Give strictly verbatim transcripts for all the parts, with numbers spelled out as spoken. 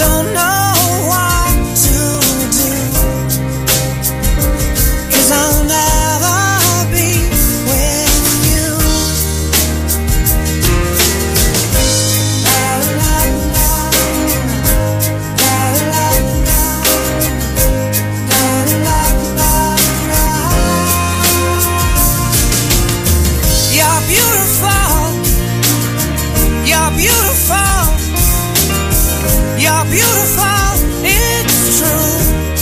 don't know what to do, 'cause I'll never be with you. La, la, la, la, la, la, la, la, la. You're beautiful, you're beautiful, you're beautiful, it's true.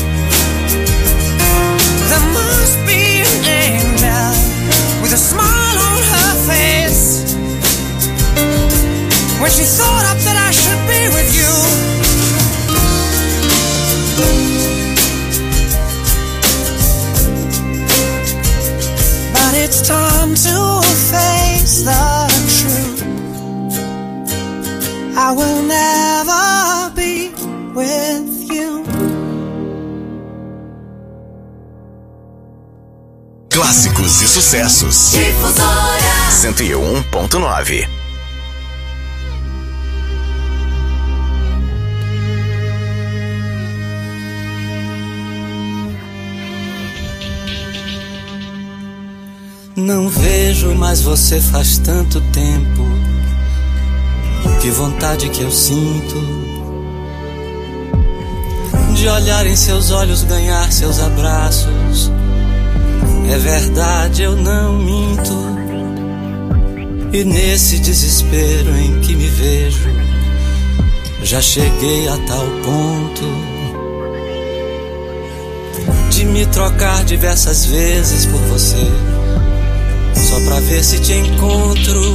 There must be an angel with a smile on her face when she thought up that I should be with you. But it's time to face the truth. I will never be with you. Clássicos e sucessos. Difusora cento e um ponto nove. Não vejo mais você faz tanto tempo. Que vontade que eu sinto de olhar em seus olhos, ganhar seus abraços. É verdade, eu não minto. E nesse desespero em que me vejo, já cheguei a tal ponto de me trocar diversas vezes por você, só pra ver se te encontro.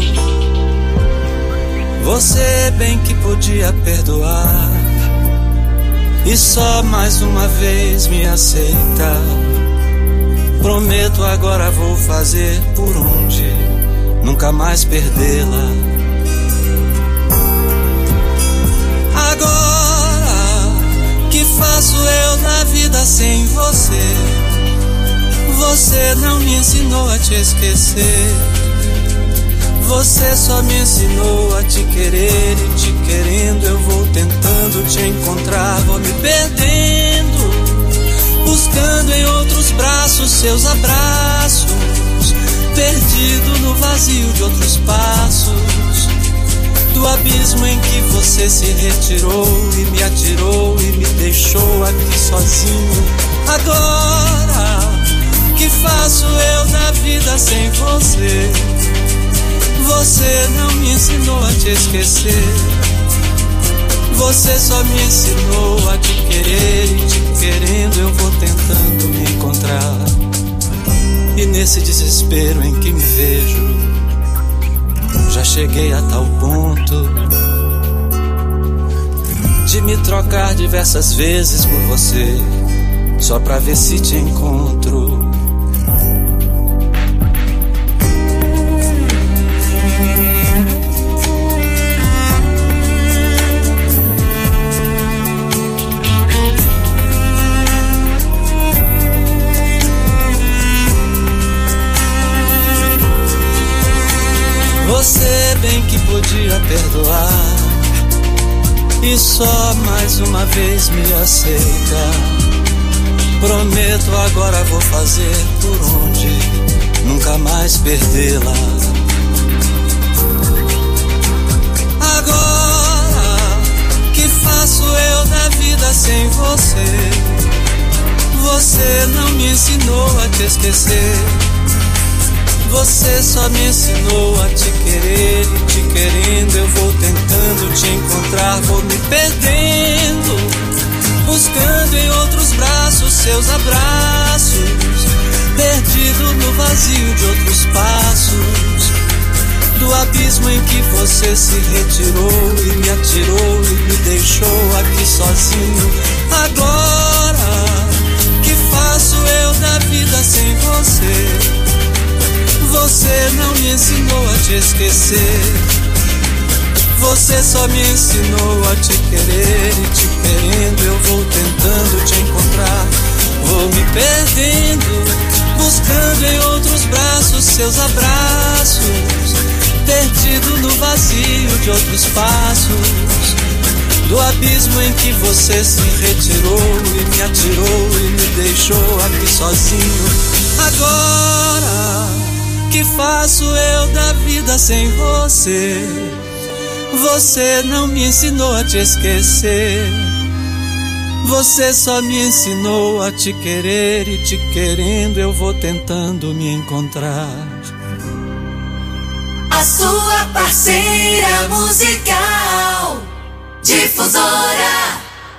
Você bem que podia perdoar e só mais uma vez me aceita. Prometo agora vou fazer por onde nunca mais perdê-la. Agora que faço eu na vida sem você? Você não me ensinou a te esquecer. Você só me ensinou a te querer, e te querendo eu vou tentando te encontrar. Vou me perdendo, buscando em outros braços seus abraços, perdido no vazio de outros passos, do abismo em que você se retirou e me atirou e me deixou aqui sozinho. Agora que faço eu na vida sem você? Você não me ensinou a te esquecer. Você só me ensinou a te querer, e te querendo eu vou tentando me encontrar. E nesse desespero em que me vejo, já cheguei a tal ponto de me trocar diversas vezes por você, só pra ver se te encontro. Você bem que podia perdoar e só mais uma vez me aceita. Prometo agora vou fazer por onde nunca mais perdê-la. Agora que faço eu na vida sem você? Você não me ensinou a te esquecer. Você só me ensinou a te querer, e te querendo eu vou tentando te encontrar. Vou me perdendo, buscando em outros braços seus abraços, perdido no vazio de outros passos, do abismo em que você se retirou e me atirou e me deixou aqui sozinho. Agora que faço eu da vida sem você? Você não me ensinou a te esquecer. Você só me ensinou a te querer, e te querendo eu vou tentando te encontrar. Vou me perdendo, buscando em outros braços seus abraços, perdido no vazio de outros passos, do abismo em que você se retirou e me atirou e me deixou aqui sozinho. Agora, que faço eu da vida sem você? Você não me ensinou a te esquecer. Você só me ensinou a te querer, e te querendo eu vou tentando me encontrar. A sua parceira musical, Difusora.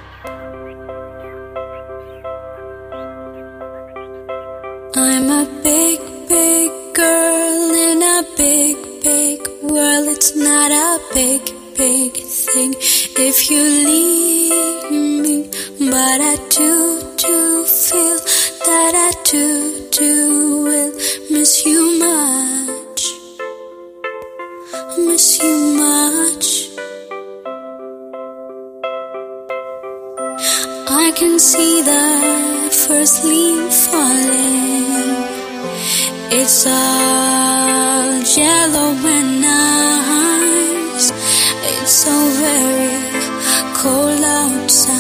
I'm a big, big girl in a big, big world. It's not a big, big thing if you leave me, but I do, do feel that I do, do will miss you much, miss you much. I can see the first leaf falling. It's all yellow and nice. It's so very cold outside,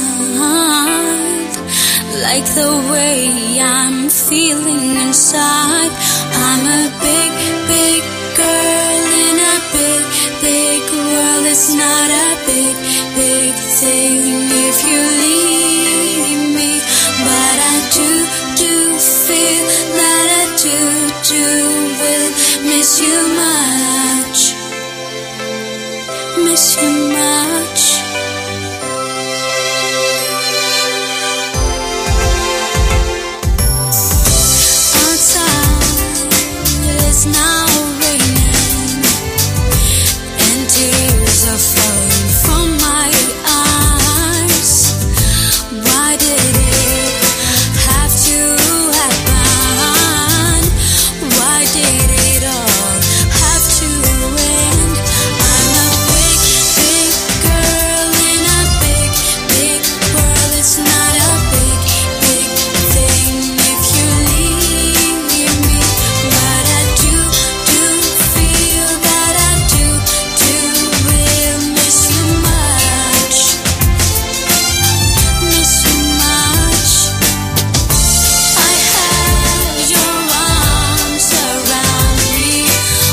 like the way I'm feeling inside. I'm a big, big girl in a big, big world. It's not a big, big thing if you leave me, but I do, do feel that I do, do will miss you much, miss you much. Outside it's now raining and tears are falling from my eyes. Why did it have to happen? Why did it all have to end? I'm a big, big girl in a big, big world. It's not a big, big thing if you leave me, but I do, do feel that I do, do will miss you much, miss you much. I had your arms around me,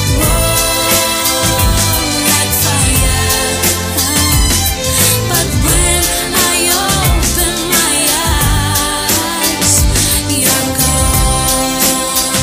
warm like fire, but when I open my eyes, you're gone.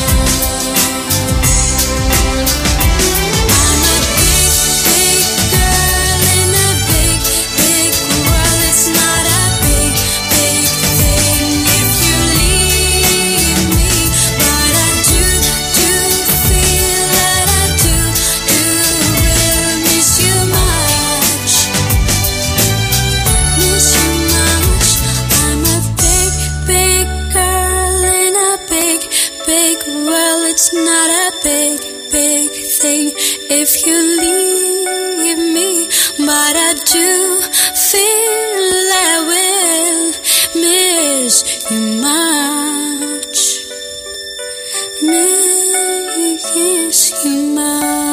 I'm a big, big girl in a big, big world. It's not a big, big thing if you leave me, but I do, do feel that I do, do will miss you much, miss you much. I'm a big, big girl in a big, big world. It's not a big, big thing if you leave me, but I do feel I will miss you much, miss you much.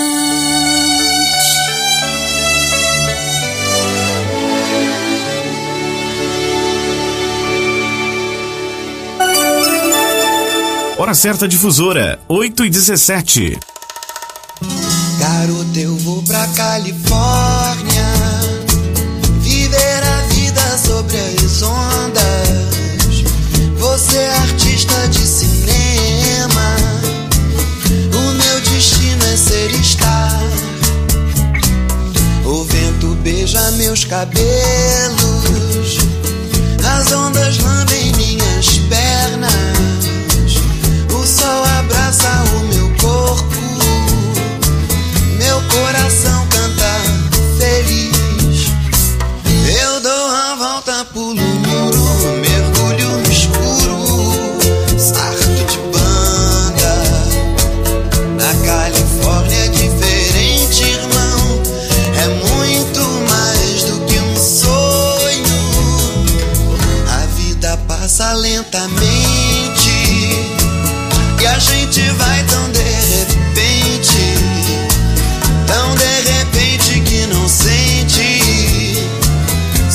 Hora certa Difusora, oito e dezessete. Garota, eu vou pra Califórnia viver a vida sobre as ondas. Você é artista de cinema, o meu destino é ser star. O vento beija meus cabelos, as ondas lambem minhas pernas, o sol abraça o meu corpo, meu coração canta feliz. Eu dou a volta, pulo o muro, mergulho no escuro, sarto de banda. Na Califórnia é diferente, irmão, é muito mais do que um sonho. A vida passa lentamente e a gente vai tão de repente, tão de repente que não sente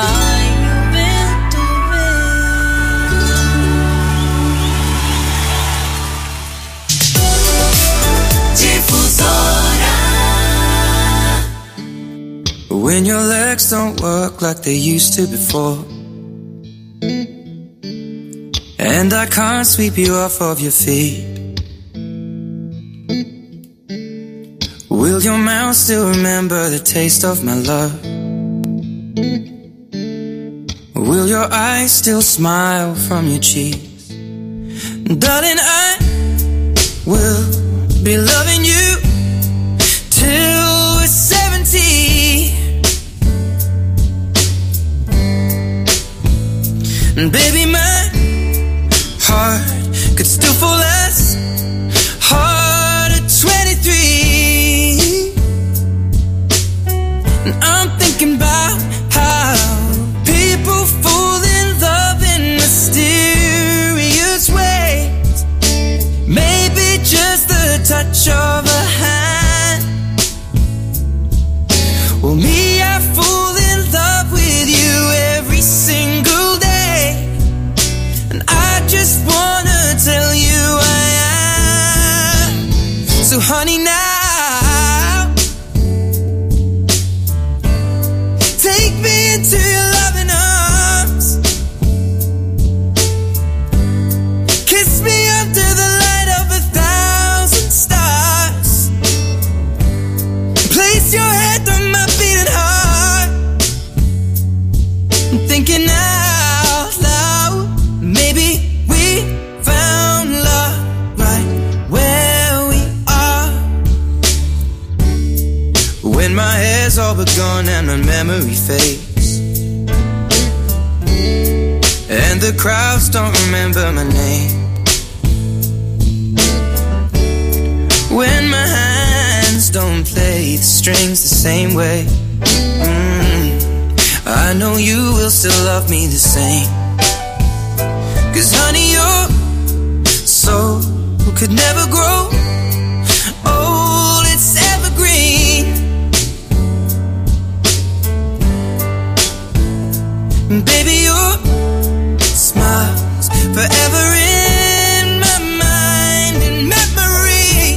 vai o vento ver. Difusora. When your legs don't work like they used to before, and I can't sweep you off of your feet, will your mouth still remember the taste of my love? Will your eyes still smile from your cheeks? Darling, I will be loving you till we're seventy. And baby, my heart could still fall as hard at twenty-three. And I'm thinking about how people fall in love in mysterious ways. Maybe just the touch of a hand. Well, me, I fall in love with you every single day. And I just wanna tell you I am. So honey, now take me into your loving arms. Kiss me under the light of a thousand stars. Place your head on my beating heart. I'm thinking out loud, maybe we found love right where we are. When my hair's all but gone and my memory fades, and the crowds don't remember my name, when my hands don't play the strings the same way, mm, I know you will still love me the same. Cause honey, your soul could never grow old, it's evergreen. And baby, your smile's forever in my mind and memory.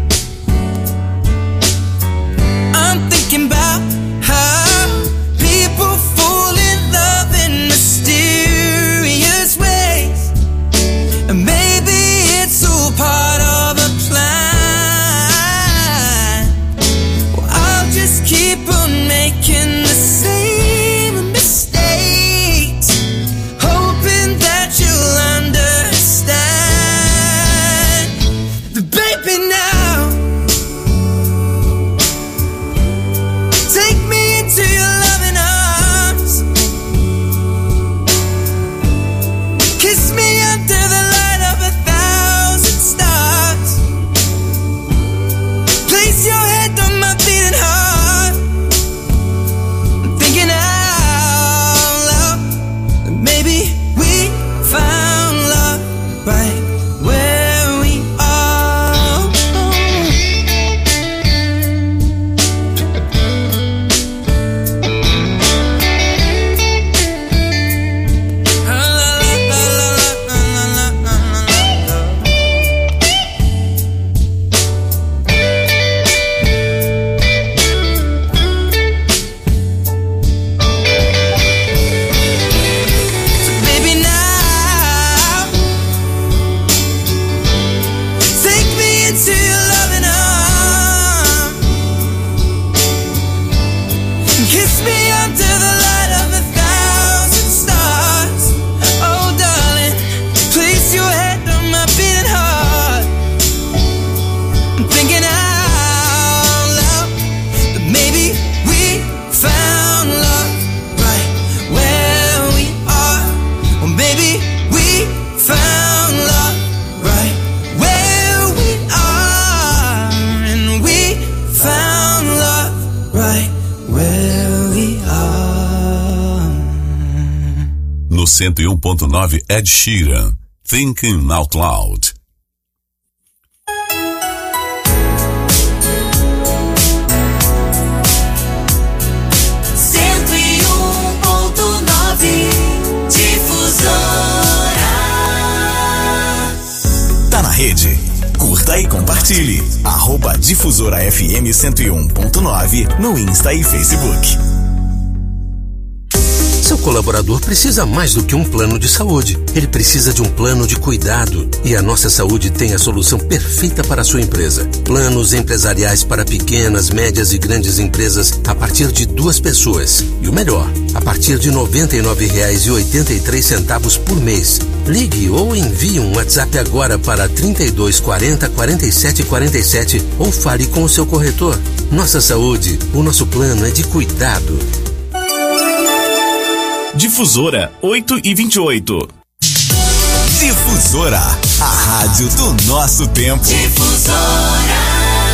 I'm thinking about how people fall in love in mysterious ways. And maybe it's all part of a plan. Well, I'll just keep on making the same mistakes, hoping that you'll understand. But baby, now take me into your loving arms. Kiss me under the light of a thousand stars. Place your head on my beating heart. I'm thinking out loud that maybe we found love right where we are. So baby, now take me into your loving arms. Kiss me under the light of a thousand stars. Oh darling, place your head on my beating heart. I'm thinking out loud that maybe we found love right where we are. Or maybe we found love right where we are. And we found love right where we are. No cento e um ponto nove, Ed Sheeran, Thinking Out Loud. cento e um ponto Curta e compartilhe. Arroba Difusora F M cento e um ponto nove no Insta e Facebook. Seu colaborador precisa mais do que um plano de saúde. Ele precisa de um plano de cuidado. E a Nossa Saúde tem a solução perfeita para a sua empresa. Planos empresariais para pequenas, médias e grandes empresas a partir de duas pessoas. E o melhor, a partir de noventa e nove reais e oitenta e três centavos por mês. Ligue ou envie um WhatsApp agora para trinta e dois quarenta, quarenta e sete quarenta e sete ou fale com o seu corretor. Nossa Saúde, o nosso plano é de cuidado. Difusora oito e vinte e oito. Difusora, a rádio do nosso tempo. Difusora.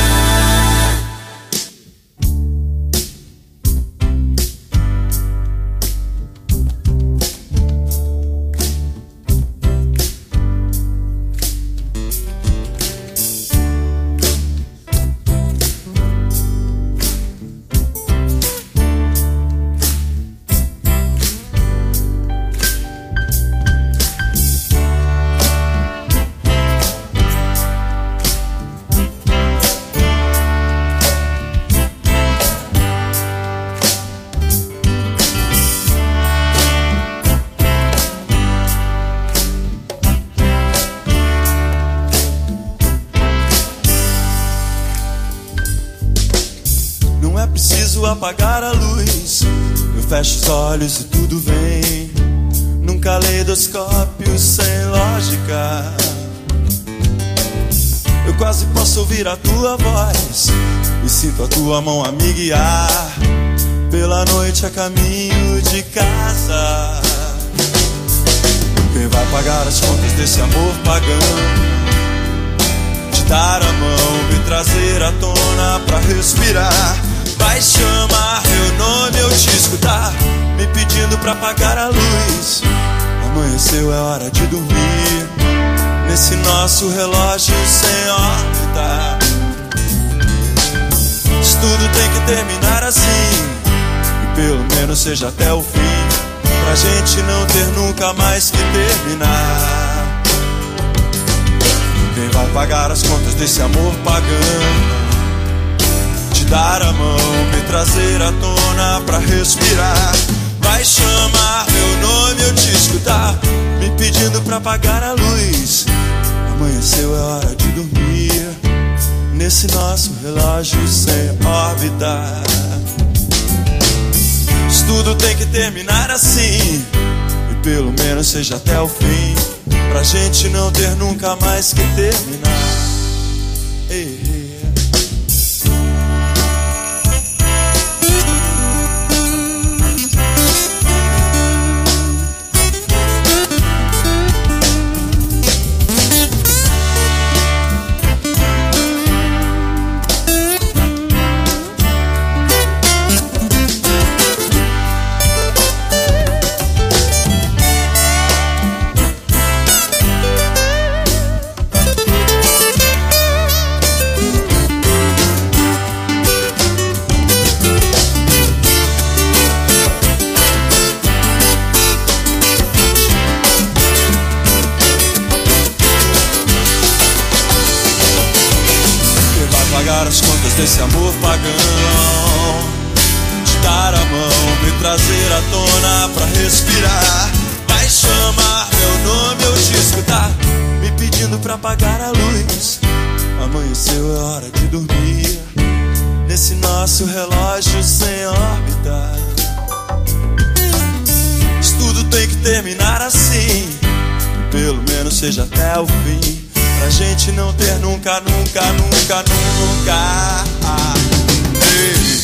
Apagar a luz, eu fecho os olhos e tudo vem num caleidoscópio sem lógica. Eu quase posso ouvir a tua voz e sinto a tua mão a me guiar pela noite a caminho de casa. Quem vai pagar as contas desse amor pagão? Te dar a mão, me trazer à tona pra respirar. Vai chamar meu nome, eu te escutar, me pedindo pra apagar a luz. Amanheceu, é hora de dormir nesse nosso relógio sem órbita. Isso tudo tem que terminar assim, e pelo menos seja até o fim, pra gente não ter nunca mais que terminar. Quem vai pagar as contas desse amor pagão? Dar a mão, me trazer à tona pra respirar. Vai chamar meu nome, eu te escutar, me pedindo pra apagar a luz. Amanheceu, é hora de dormir nesse nosso relógio sem órbita. Isso tudo tem que terminar assim, e pelo menos seja até o fim, pra gente não ter nunca mais que terminar. Ei. Desse amor pagão, te dar a mão, me trazer à tona pra respirar. Vai chamar meu nome, eu te escutar, me pedindo pra apagar a luz. Amanheceu, é hora de dormir nesse nosso relógio sem órbita. Isso tudo tem que terminar assim, e pelo menos seja até o fim, pra gente não ter nunca, nunca, nunca, nunca. Ei.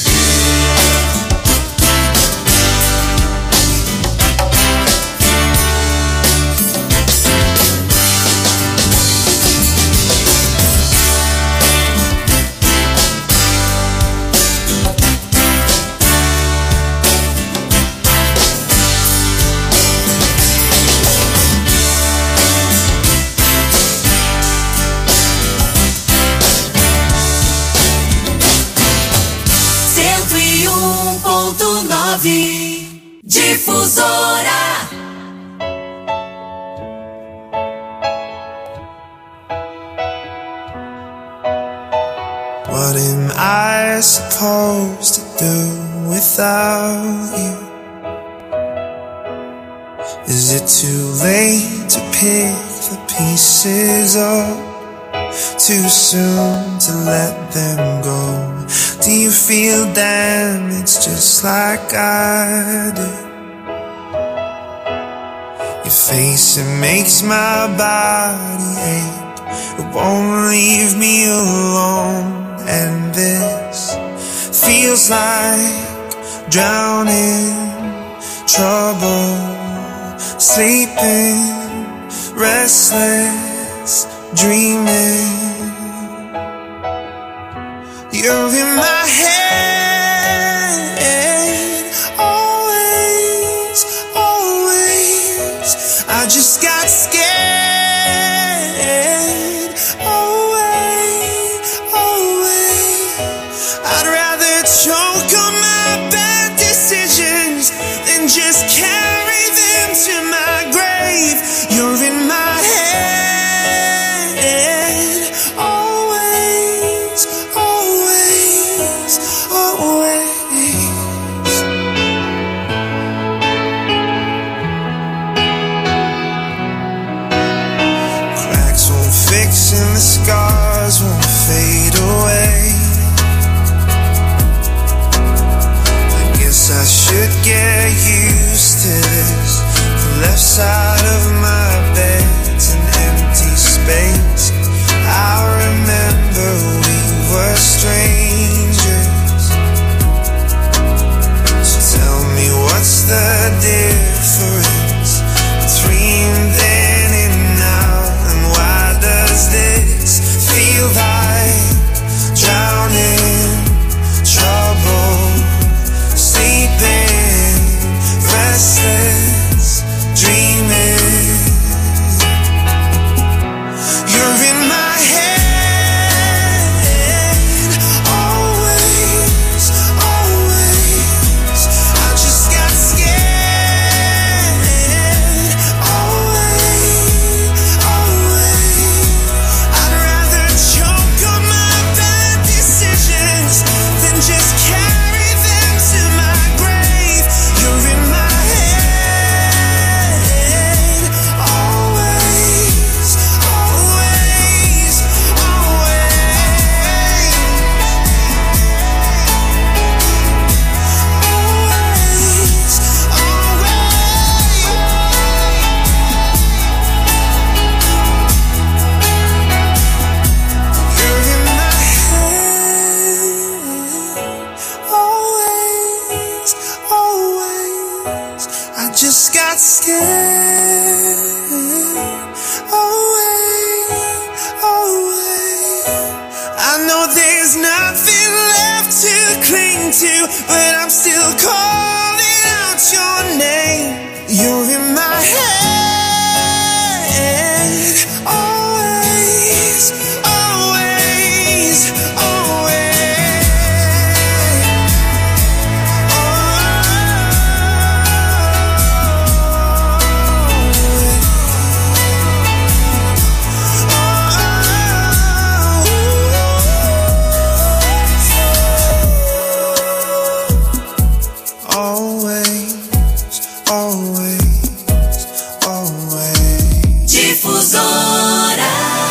I supposed to do without you? Is it too late to pick the pieces up? Too soon to let them go? Do you feel damaged just like I do? Your face, it makes my body ache. It won't leave me alone. And this feels like drowning, trouble, sleeping, restless, dreaming. You're in my head, always, always. I just got scared, always, always. I'd rather choke on my bad decisions than just carry them to my grave. You're in my head, always, always, always. Cracks won't fix and the scars won't fade away. I guess I should get used to this. The left side of my bed's an empty space. I remember we were strangers. So tell me, what's the difference between then and now? And why does this feel like drowning, trouble, sleeping, restless, dreaming? You're in my head, always, always. I just got scared, always, always. I'd rather choke on my bad decisions than just carry them to my grave. You're in my head, always, always, always, you're in my head, always, always. I just got scared, always, always. I know there's nothing left to cling to, but I'm still calling out your name. You're in my head, always, always, always. Always, always, always. Difusora.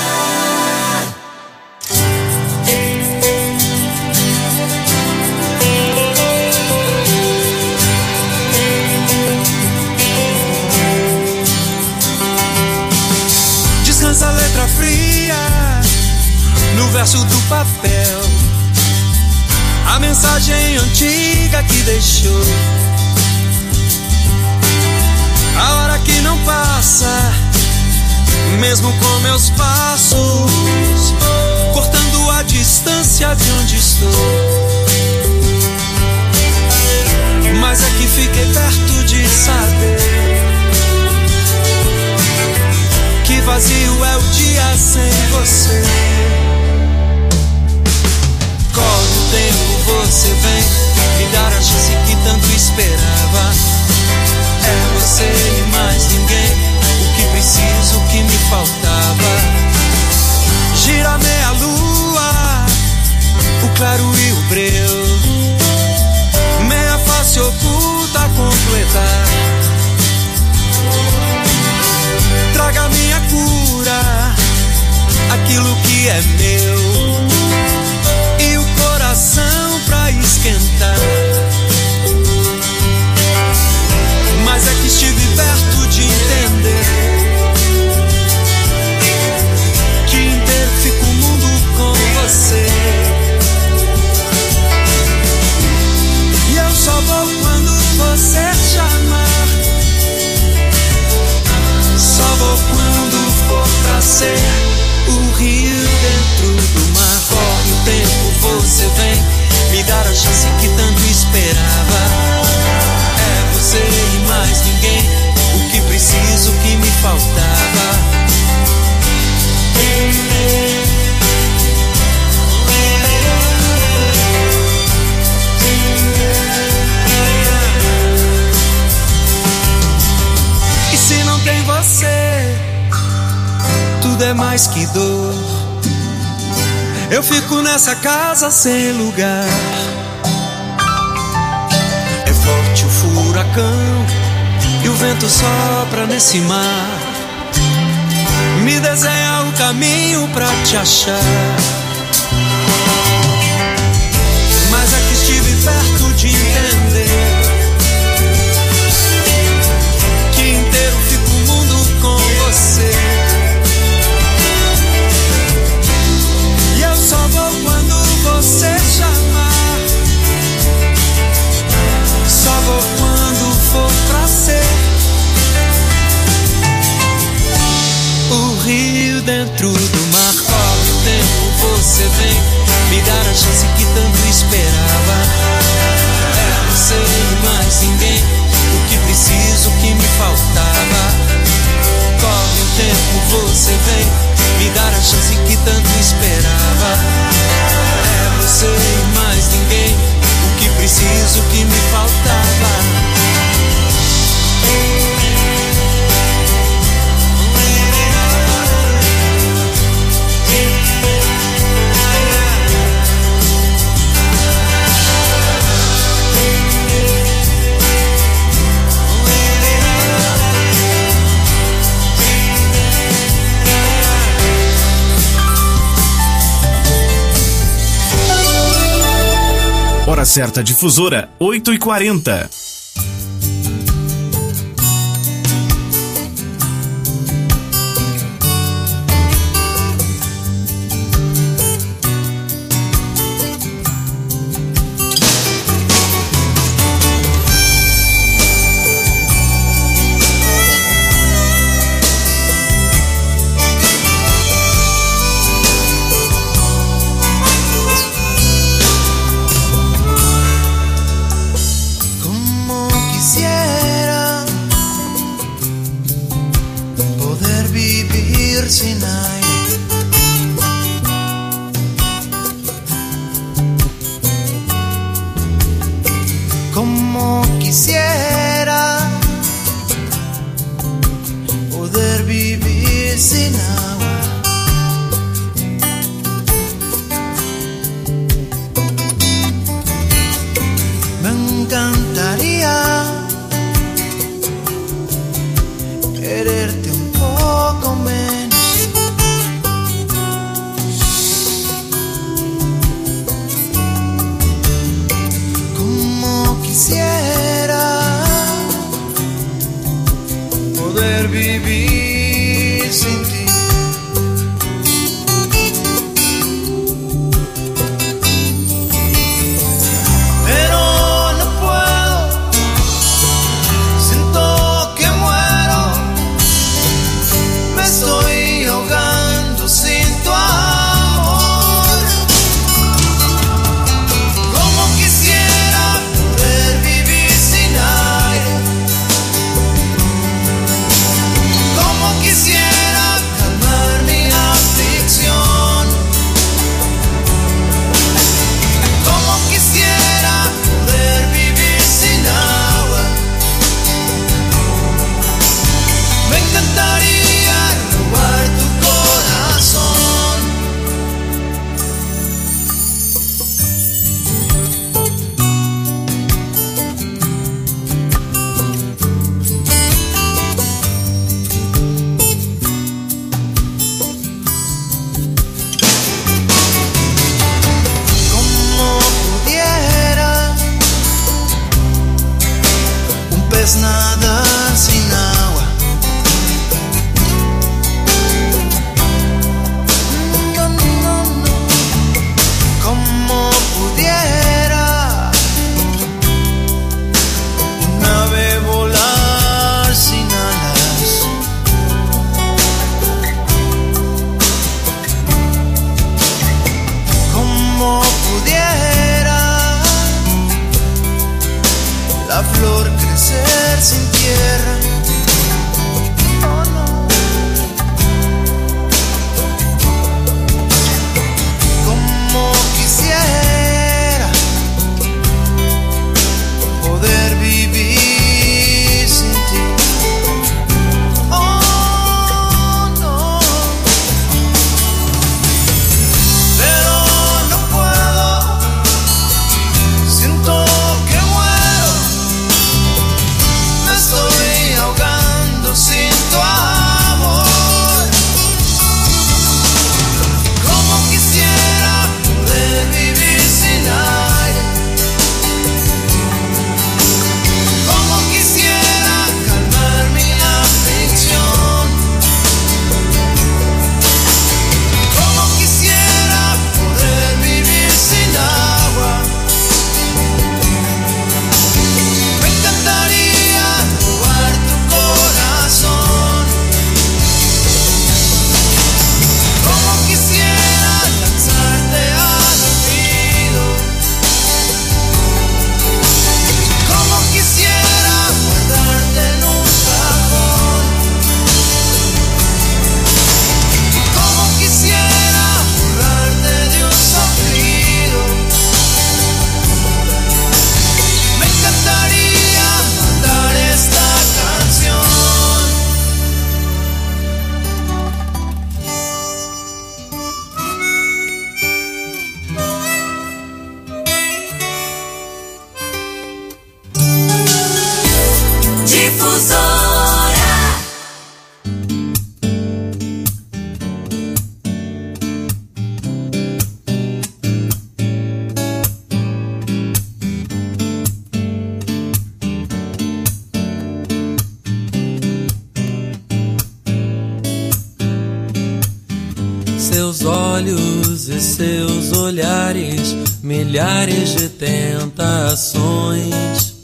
Descansa a letra fria no verso do papel, a mensagem antiga que deixou. A hora que não passa, mesmo com meus passos, cortando a distância de onde estou. Mas aqui fiquei perto de saber que vazio é o dia sem você. Corre o tempo, você vem me dar a chance que tanto esperava. É você e mais ninguém, o que preciso, o que me faltava. Gira meia lua, o claro e o breu. você, o rio dentro do mar. Corre o tempo, você vem me dar a chance que tanto esperava. É você e mais ninguém, o que preciso, o que me faltava. E se não tem você, tudo é mais que dor. Eu fico nessa casa sem lugar. É forte o furacão e o vento sopra nesse mar. Me desenha o caminho pra te achar. Mas aqui estive perto de entender que inteiro fica o mundo com você. E eu só vou quando você chamar. Só vou quando for pra ser. O rio dentro do mar, corre o tempo, você vem me dar a chance que tanto esperava. É você e mais ninguém, o que preciso, o que me faltava. Corre o tempo, você vem me dar a chance que tanto esperava. É você e mais ninguém, o que preciso, o que me faltava. Hora certa difusora, oito e quarenta. Quisiera Seus olhos e seus olhares, milhares de tentações.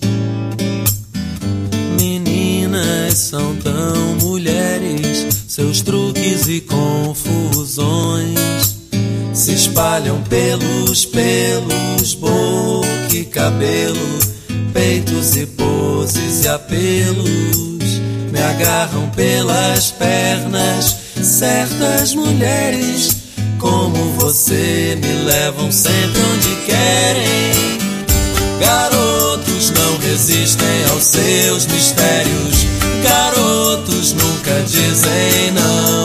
Meninas são tão mulheres, seus truques e confusões se espalham pelos pelos, boca e cabelo, peitos e poses e apelos. Me agarram pelas pernas, certas mulheres como você me levam sempre onde querem. Garotos não resistem aos seus mistérios, garotos nunca dizem não.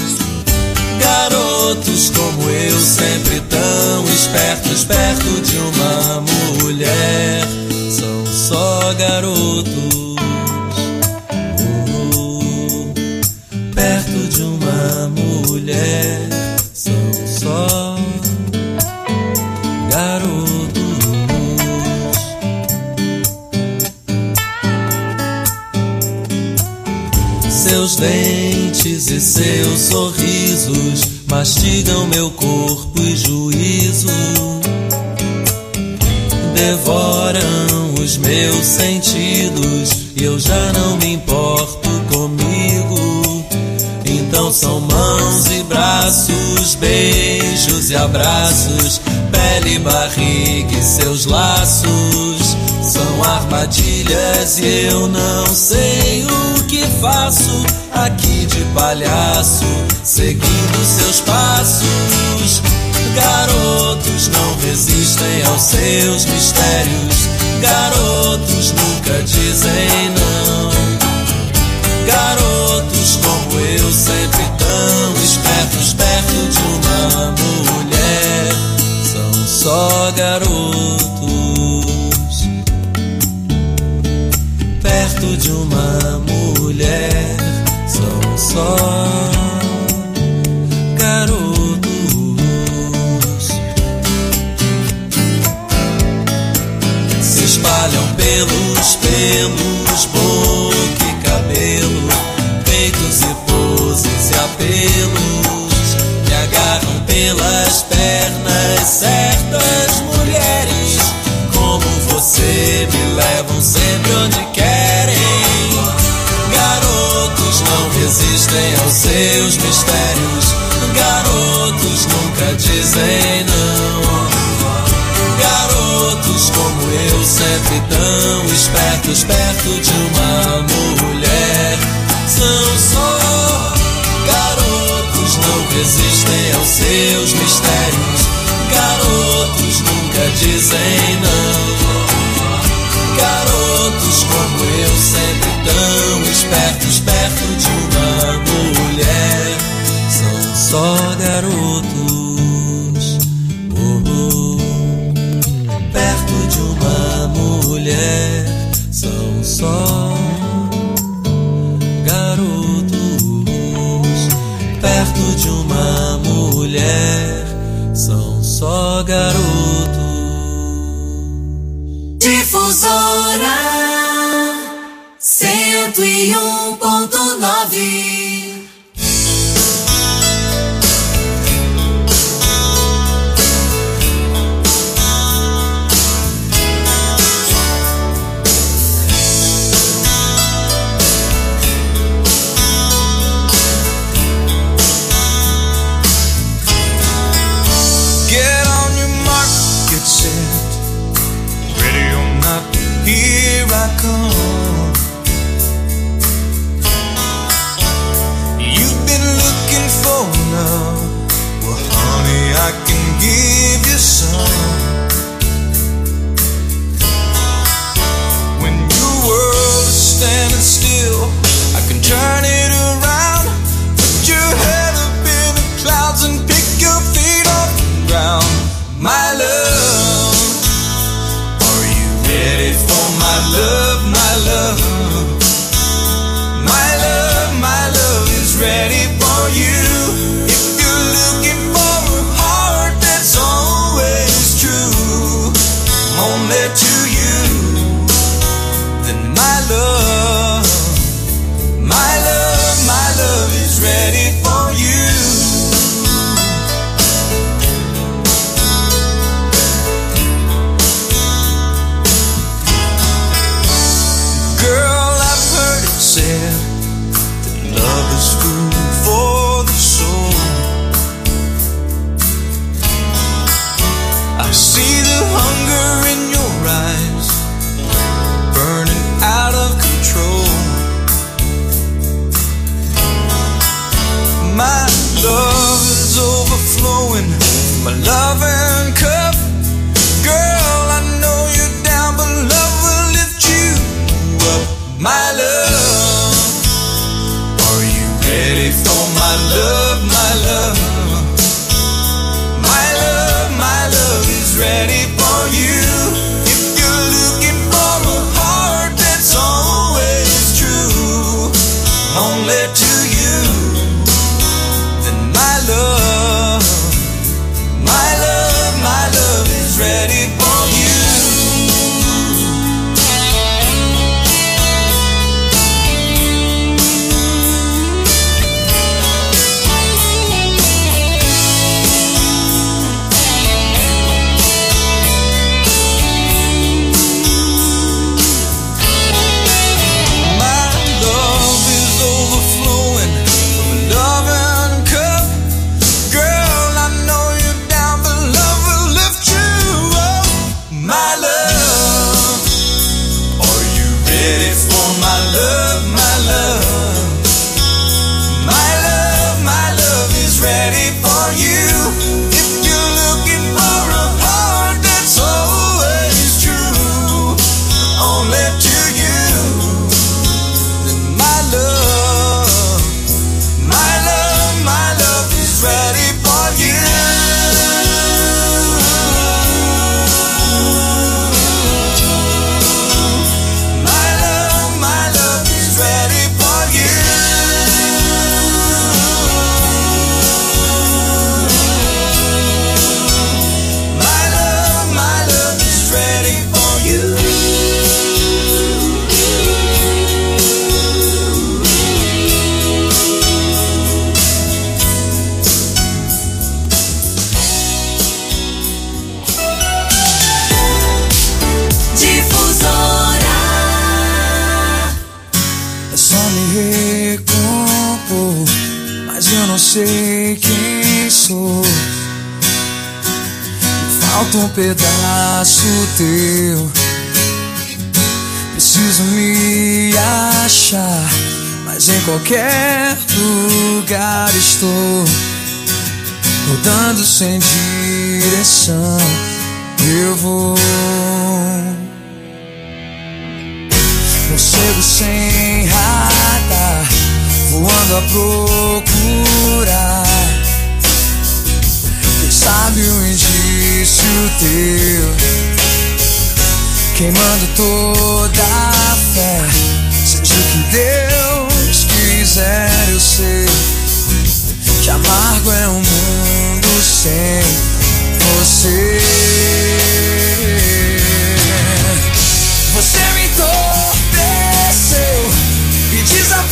Garotos como eu, sempre tão espertos, perto de uma mulher, são só garotos. Uh, perto de uma mulher, são só garotos. Seus dentes e seus sorrisos mastigam meu corpo e juízo, devoram os meus sentidos e eu já não me importo comigo. Então são mãos e braços, beijos e abraços, pele e barriga e seus laços. São armadilhas e eu não sei o que faço aqui de palhaço, seguindo seus passos. Garotos não resistem aos seus mistérios, garotos nunca dizem não. Garotos como eu, sempre tão espertos, perto de uma mulher, são só garotos. Perto de uma mulher, são só garotos. Se espalham pelos pelos, boca e cabelo, peitos e poses e apelos. Me agarram pelas pernas, certas mulheres como você me levam sempre onde querem. Garotos não resistem aos seus mistérios, garotos nunca dizem não. Garotos como eu, sempre tão espertos, perto de uma mulher, são só garotos, não resistem aos seus mistérios, garotos nunca dizem não. Garotos como eu, sempre tão espertos, perto de uma mulher, são só garotos. Oh, oh. Perto de uma mulher, são só garotos. Perto de uma mulher, são só garotos. Difusora cento e um ponto nove. Get on your mark, get set, ready or not, here I come. is food for the soul. I see the hunger in your eyes, burning out of control. My love is overflowing, my loving cup. Girl, I know you're down, but love will lift you up. My love, are you ready for my love, my love? My love, my love is ready for you. If you're looking for a heart that's always true, only to you, then my love, my love, my love is ready for you. Sei quem sou, falta um pedaço teu. Preciso me achar, mas em qualquer lugar estou, rodando sem direção. Eu vou, morcego sem radar, voando a procurar. Quem sabe um indício teu, queimando toda a fé. Seja o que Deus quiser, eu sei que amargo é um mundo sem você. Você me entorpeceu e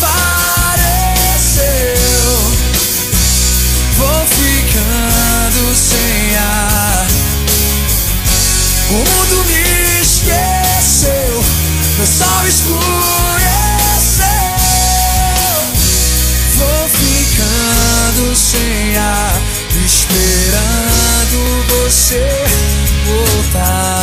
desapareceu. Vou ficando sem ar, o mundo me esqueceu, meu sol escureceu. Vou ficando sem ar, esperando você voltar.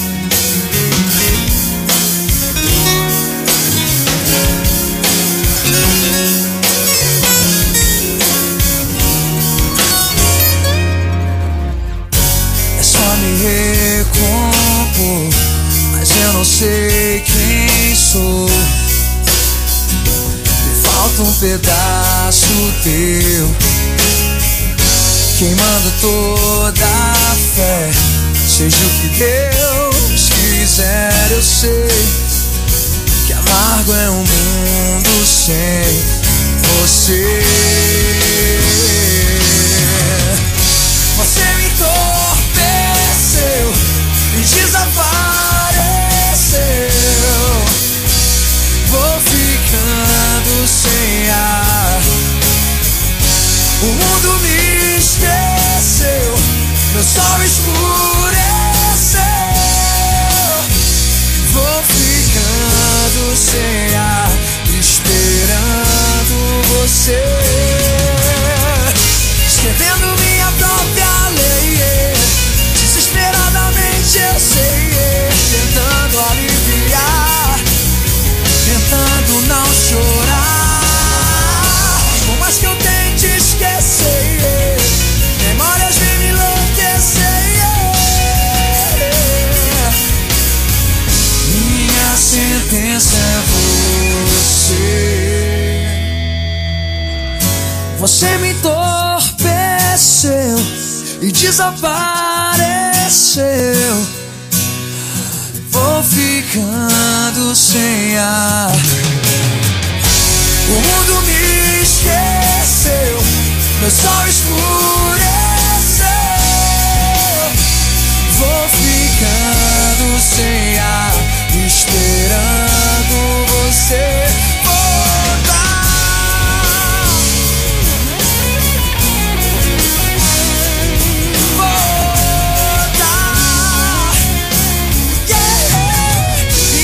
Recompor, mas eu não sei quem sou. Me falta um pedaço teu, queimando toda a fé. Seja o que Deus quiser, eu sei que amargo é um mundo sem você. Você me entorpeceu e desapareceu. Vou ficando sem ar, o mundo me esqueceu, meu sol escureceu. Vou ficando sem ar, esperando Você me entorpeceu e desapareceu. Vou ficando sem ar. O mundo me esqueceu, meu sol escureceu. Vou ficando sem ar, esperando você voltar. Voltar. Yeah,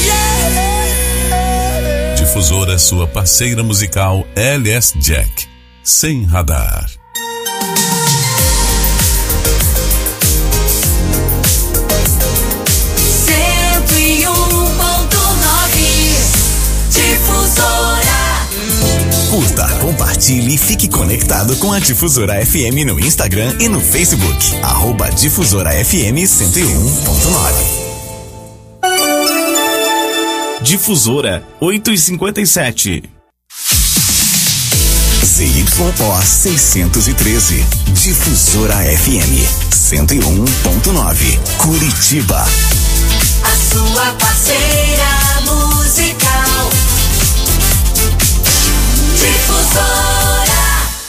yeah. Difusora, sua parceira musical L S Jack. Sem radar. cento e um ponto nove Difusora. Curta, compartilhe e fique conectado com a Difusora F M no Instagram e no Facebook. Arroba Difusora F M cento e um ponto nove. Difusora oito e cinquenta e sete. C Y O seiscentos e treze. Difusora F M cento e um ponto nove. Curitiba. A sua parceira musical. Difusora.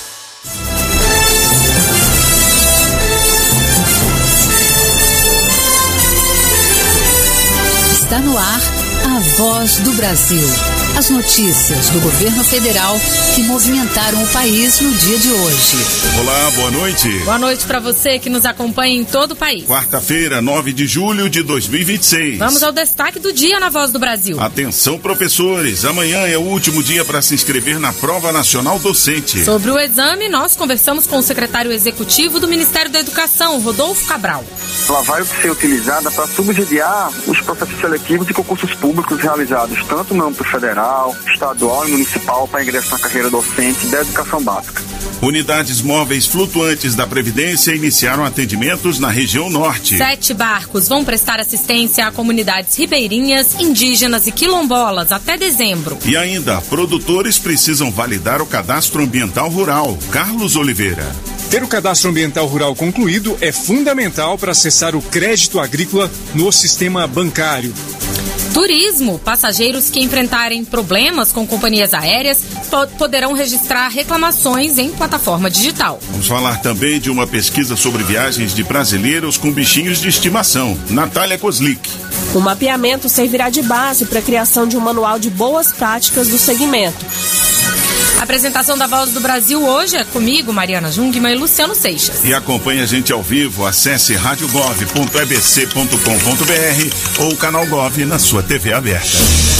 Está no ar a Voz do Brasil. As notícias do governo federal que movimentaram o país no dia de hoje. Olá, boa noite. Boa noite para você que nos acompanha em todo o país. Quarta-feira, nove de julho de dois mil e vinte e seis. Vamos ao destaque do dia na Voz do Brasil. Atenção, professores. Amanhã é o último dia para se inscrever na Prova Nacional Docente. Sobre o exame, nós conversamos com o secretário executivo do Ministério da Educação, Rodolfo Cabral. Ela vai ser utilizada para subsidiar os processos seletivos de concursos públicos realizados tanto no âmbito federal, estadual e municipal para ingresso na carreira docente da educação básica. Unidades móveis flutuantes da Previdência iniciaram atendimentos na região norte. Sete barcos vão prestar assistência a comunidades ribeirinhas, indígenas e quilombolas até dezembro. E ainda, produtores precisam validar o cadastro ambiental rural. Carlos Oliveira. Ter o cadastro ambiental rural concluído é fundamental para acessar o crédito agrícola no sistema bancário. Turismo. Passageiros que enfrentarem problemas com companhias aéreas po- poderão registrar reclamações em plataforma digital. Vamos falar também de uma pesquisa sobre viagens de brasileiros com bichinhos de estimação. Natália Kozlik. O mapeamento servirá de base para a criação de um manual de boas práticas do segmento. A apresentação da Voz do Brasil hoje é comigo, Mariana Jungmann e Luciano Seixas. E acompanhe a gente ao vivo, acesse rádio gov ponto e b c ponto com ponto b r ou o canal Gov na sua T V aberta.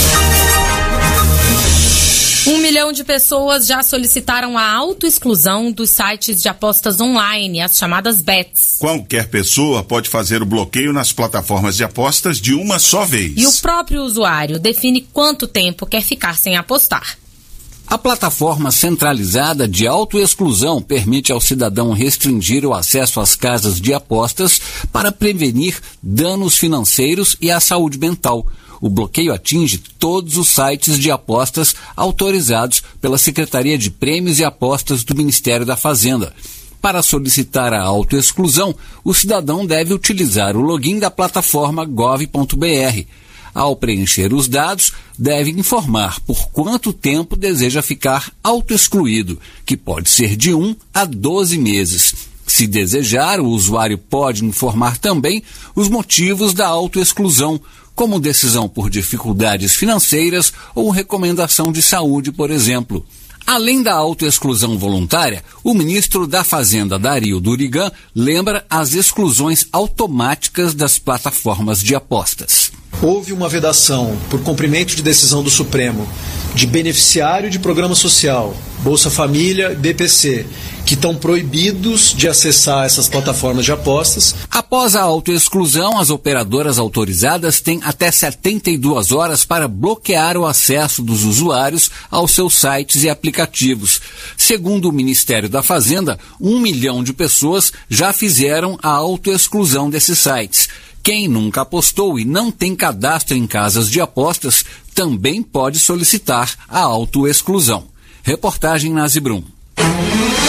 Um milhão de pessoas já solicitaram a autoexclusão dos sites de apostas online, as chamadas bets. Qualquer pessoa pode fazer o bloqueio nas plataformas de apostas de uma só vez. E o próprio usuário define quanto tempo quer ficar sem apostar. A plataforma centralizada de autoexclusão permite ao cidadão restringir o acesso às casas de apostas para prevenir danos financeiros e à saúde mental. O bloqueio atinge todos os sites de apostas autorizados pela Secretaria de Prêmios e Apostas do Ministério da Fazenda. Para solicitar a autoexclusão, o cidadão deve utilizar o login da plataforma gov ponto b r. Ao preencher os dados, deve informar por quanto tempo deseja ficar autoexcluído, que pode ser de um a doze meses. Se desejar, o usuário pode informar também os motivos da autoexclusão, como decisão por dificuldades financeiras ou recomendação de saúde, por exemplo. Além da autoexclusão voluntária, o ministro da Fazenda, Dario Durigan, lembra as exclusões automáticas das plataformas de apostas. Houve uma vedação por cumprimento de decisão do Supremo de beneficiário de programa social, Bolsa Família e B P C, que estão proibidos de acessar essas plataformas de apostas. Após a autoexclusão, as operadoras autorizadas têm até setenta e duas horas para bloquear o acesso dos usuários aos seus sites e aplicativos. Segundo o Ministério da Fazenda, um milhão de pessoas já fizeram a autoexclusão desses sites. Quem nunca apostou e não tem cadastro em casas de apostas também pode solicitar a autoexclusão. Reportagem Nazi Brum.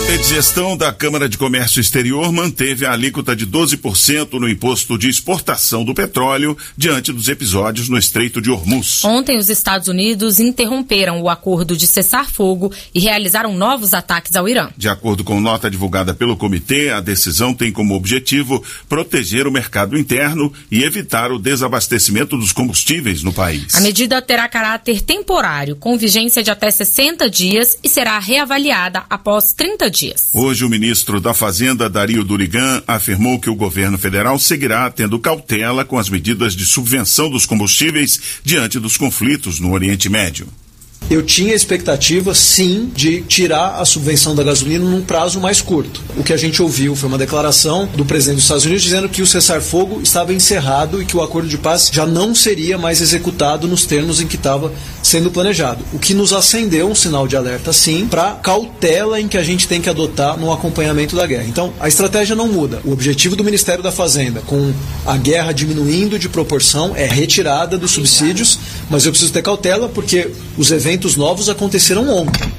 Comitê de Gestão da Câmara de Comércio Exterior manteve a alíquota de doze por cento no imposto de exportação do petróleo diante dos episódios no Estreito de Hormuz. Ontem, os Estados Unidos interromperam o acordo de cessar-fogo e realizaram novos ataques ao Irã. De acordo com nota divulgada pelo comitê, a decisão tem como objetivo proteger o mercado interno e evitar o desabastecimento dos combustíveis no país. A medida terá caráter temporário, com vigência de até sessenta dias e será reavaliada após trinta dias. Hoje, o ministro da Fazenda, Dario Durigan, afirmou que o governo federal seguirá tendo cautela com as medidas de subvenção dos combustíveis diante dos conflitos no Oriente Médio. Eu tinha expectativa, sim, de tirar a subvenção da gasolina num prazo mais curto. O que a gente ouviu foi uma declaração do presidente dos Estados Unidos dizendo que o cessar-fogo estava encerrado e que o acordo de paz já não seria mais executado nos termos em que estava sendo planejado. O que nos acendeu um sinal de alerta, sim, para cautela em que a gente tem que adotar no acompanhamento da guerra. Então, a estratégia não muda. O objetivo do Ministério da Fazenda, com a guerra diminuindo de proporção, é retirada dos subsídios, mas eu preciso ter cautela porque os eventos novos aconteceram ontem.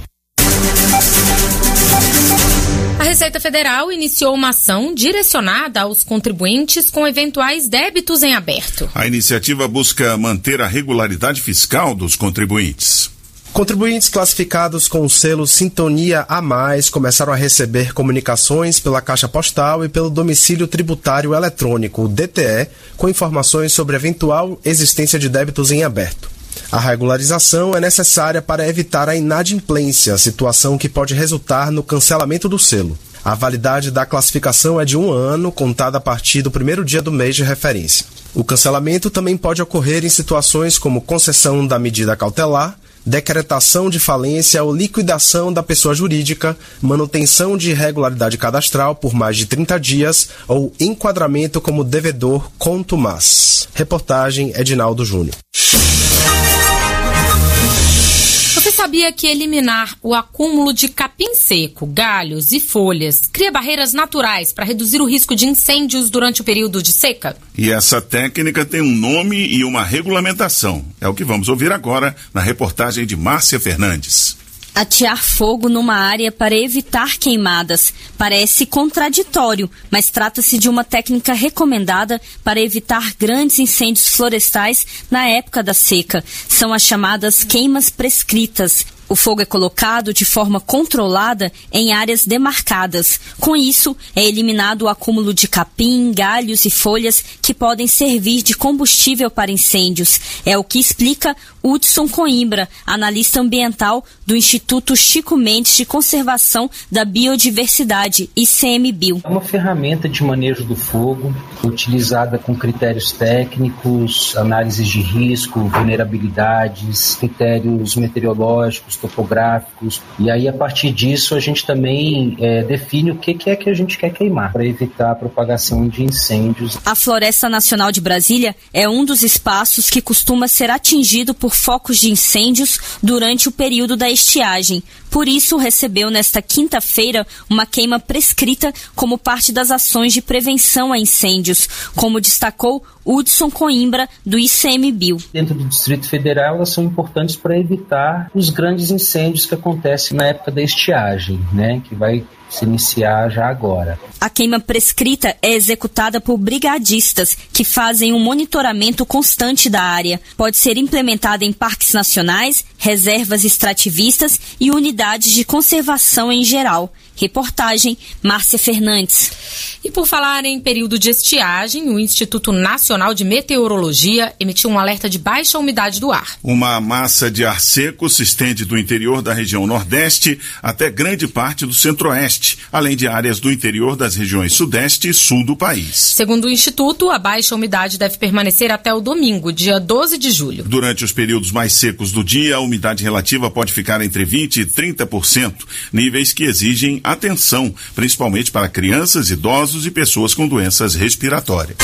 A Receita Federal iniciou uma ação direcionada aos contribuintes com eventuais débitos em aberto. A iniciativa busca manter a regularidade fiscal dos contribuintes. Contribuintes classificados com o selo Sintonia a Mais começaram a receber comunicações pela Caixa Postal e pelo Domicílio Tributário Eletrônico, o D T E, com informações sobre eventual existência de débitos em aberto. A regularização é necessária para evitar a inadimplência, situação que pode resultar no cancelamento do selo. A validade da classificação é de um ano, contada a partir do primeiro dia do mês de referência. O cancelamento também pode ocorrer em situações como concessão da medida cautelar, decretação de falência ou liquidação da pessoa jurídica, manutenção de irregularidade cadastral por mais de trinta dias ou enquadramento como devedor contumaz. Reportagem Edinaldo Júnior. Você sabia que eliminar o acúmulo de capim seco, galhos e folhas cria barreiras naturais para reduzir o risco de incêndios durante o período de seca? E essa técnica tem um nome e uma regulamentação. É o que vamos ouvir agora na reportagem de Márcia Fernandes. Atear fogo numa área para evitar queimadas parece contraditório, mas trata-se de uma técnica recomendada para evitar grandes incêndios florestais na época da seca. São as chamadas queimas prescritas. O fogo é colocado de forma controlada em áreas demarcadas. Com isso, é eliminado o acúmulo de capim, galhos e folhas que podem servir de combustível para incêndios. É o que explica Hudson Coimbra, analista ambiental do Instituto Chico Mendes de Conservação da Biodiversidade, I C M B I O. É uma ferramenta de manejo do fogo, utilizada com critérios técnicos, análises de risco, vulnerabilidades, critérios meteorológicos, topográficos, e aí a partir disso a gente também é, define o que, que é que a gente quer queimar para evitar a propagação de incêndios. A Floresta Nacional de Brasília é um dos espaços que costuma ser atingido por focos de incêndios durante o período da estiagem. Por isso, recebeu nesta quinta-feira uma queima prescrita como parte das ações de prevenção a incêndios, como destacou Hudson Coimbra, do I C M B I O. Dentro do Distrito Federal, elas são importantes para evitar os grandes incêndios que acontecem na época da estiagem, né, que vai se iniciar já agora. A queima prescrita é executada por brigadistas que fazem um monitoramento constante da área. Pode ser implementada em parques nacionais, reservas extrativistas e unidades de conservação em geral. Reportagem Márcia Fernandes. E por falar em período de estiagem, o Instituto Nacional de Meteorologia emitiu um alerta de baixa umidade do ar. Uma massa de ar seco se estende do interior da região Nordeste até grande parte do Centro-Oeste, além de áreas do interior das regiões Sudeste e Sul do país. Segundo o Instituto, a baixa umidade deve permanecer até o domingo, dia doze de julho. Durante os períodos mais secos do dia, a umidade relativa pode ficar entre vinte e trinta por cento, níveis que exigem atenção, principalmente para crianças, idosos e pessoas com doenças respiratórias.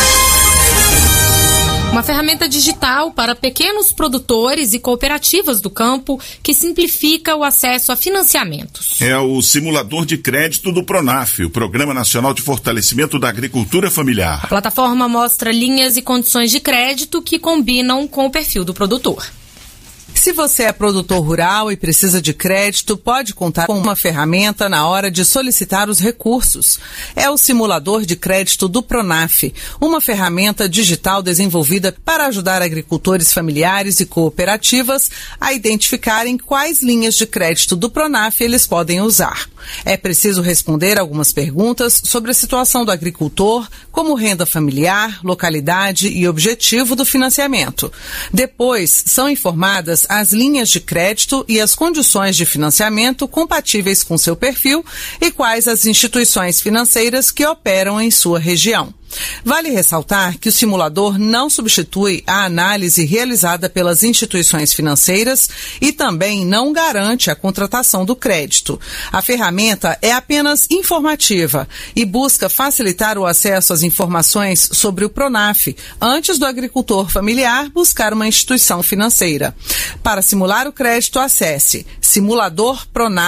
Uma ferramenta digital para pequenos produtores e cooperativas do campo que simplifica o acesso a financiamentos. É o simulador de crédito do Pronaf, o Programa Nacional de Fortalecimento da Agricultura Familiar. A plataforma mostra linhas e condições de crédito que combinam com o perfil do produtor. Se você é produtor rural e precisa de crédito, pode contar com uma ferramenta na hora de solicitar os recursos. É o simulador de crédito do Pronaf, uma ferramenta digital desenvolvida para ajudar agricultores familiares e cooperativas a identificarem quais linhas de crédito do Pronaf eles podem usar. É preciso responder algumas perguntas sobre a situação do agricultor, como renda familiar, localidade e objetivo do financiamento. Depois, são informadas as linhas de crédito e as condições de financiamento compatíveis com seu perfil e quais as instituições financeiras que operam em sua região. Vale ressaltar que o simulador não substitui a análise realizada pelas instituições financeiras e também não garante a contratação do crédito. A ferramenta é apenas informativa e busca facilitar o acesso às informações sobre o Pronaf antes do agricultor familiar buscar uma instituição financeira. Para simular o crédito, acesse simulador pronaf